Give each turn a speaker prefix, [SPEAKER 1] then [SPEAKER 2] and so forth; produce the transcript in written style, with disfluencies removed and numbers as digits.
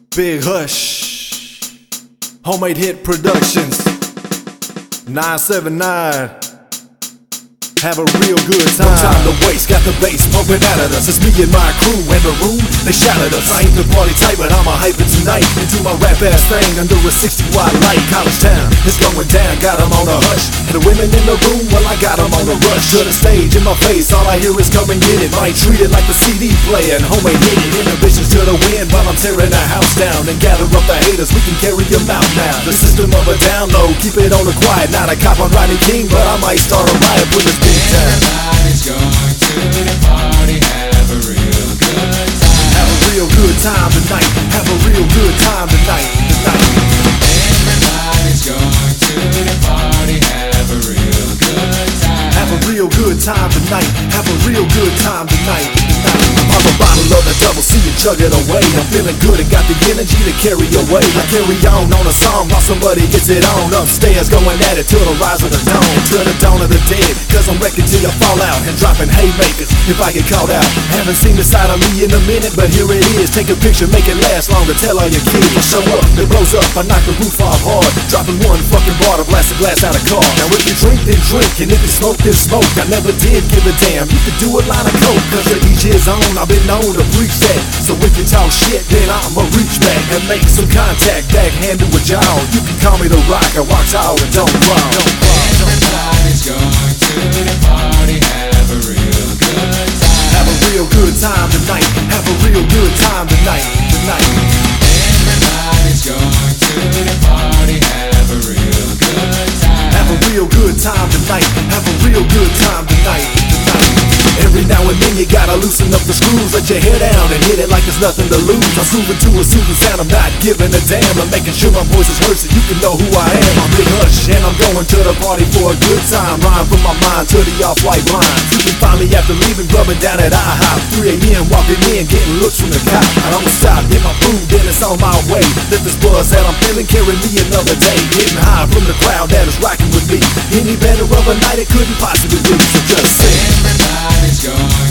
[SPEAKER 1] Big Hush, Homemade Hit Productions, 979. Have a real good time. No time to waste, got the bass pumping out of us. It's me and my crew in the room, they shout at us. I ain't the party type, but I'ma hype it tonight. And do my rap ass thing under a 60-watt light. College town, it's going down, got them on a hush. And the women in the room, well I got them on a rush. To the stage, in my face, all I hear is come and get it. Might treat it like the CD player and homemade hit it. Inhibitions to the wind while I'm tearing the house down. And gather up the haters, we can carry them out now. The system of a download, keep it on the quiet. Not a cop on Rodney King, but I might start a riot with this big time.
[SPEAKER 2] Everybody's going to the party, have a real good time.
[SPEAKER 1] Have a real good time tonight. Have a real good time tonight.
[SPEAKER 2] Everybody's going to the party, have a real good time.
[SPEAKER 1] Have a real good time tonight. Have a real good time tonight. Pop a bottle of the double C and chug it away. I'm feeling good and got the energy to carry away. I carry on a song while somebody gets it on. Upstairs going at it till the rise of the dawn. Till the dawn of the dead, cause I'm wrecking till you fall out. And dropping haymakers if I get caught out. Haven't seen the side of me in a minute, but here it is. Take a picture, make it last longer. Tell all your kids to show up. It blows up, I knock the roof off hard. Dropping one fucking bar to blast a glass out of car. Now if you drink, then drink. And if you smoke, then smoke. I never did give a damn. You could do a line of coke, cause to each his own. I've been known to preach that. So if you talk shit, then I'ma reach back and make some contact. Backhand to a jaw. You can call me the Rock. I walk tall and don't crawl.
[SPEAKER 2] Everybody's going to the party, have a real good time.
[SPEAKER 1] Have a real good time tonight. Have a real good time tonight.
[SPEAKER 2] Everybody's going to the party, have a real good time.
[SPEAKER 1] Have a real good time tonight. Have a real good time tonight. Every now and then you gotta loosen up the screws. Let your hair down and hit it like there's nothing to lose. I'm grooving to a soothing sound, I'm not giving a damn. I'm making sure my voice is heard so you can know who I am. I'm Big Hush and I'm going to the party for a good time. Rhyme from my mind to the off-white lines. You can find me after leaving, grubbing down at IHOP. 3 a.m. walking in, getting looks from the cop. I don't stop, get my food, then it's on my way. Let this buzz that I'm feeling carry me another day. Getting high from the crowd that is rocking with me. Any better of a night it couldn't possibly be. So just sing.
[SPEAKER 2] Everybody's going